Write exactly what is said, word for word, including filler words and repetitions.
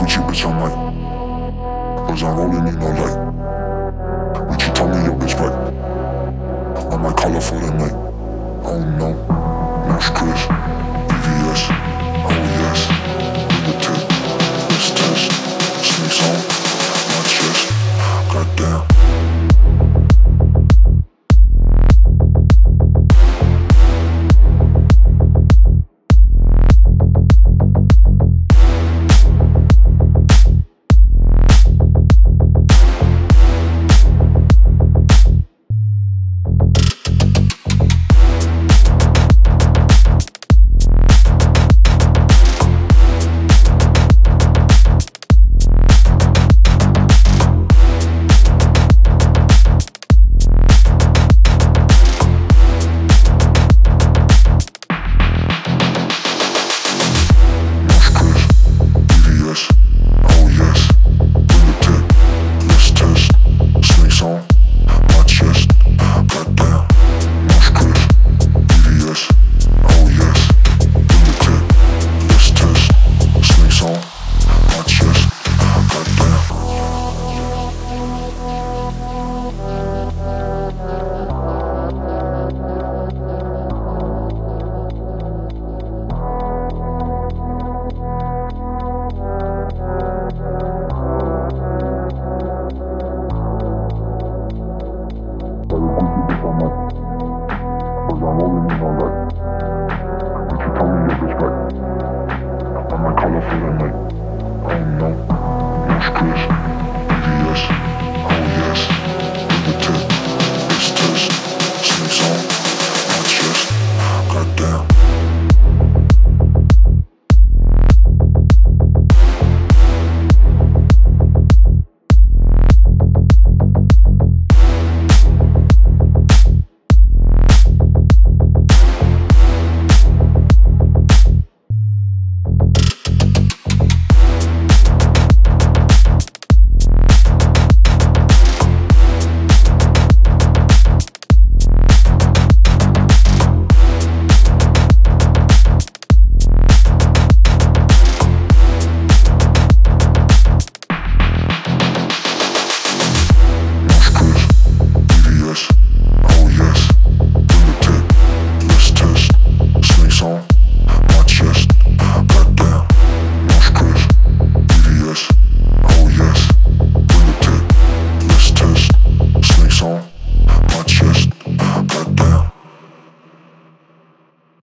Gucci bitch, I'm like, cause I'm rolling in no light. But you told me your bitch back. I might call her for the night. Oh no, Nash Chris, B V S, oh yes.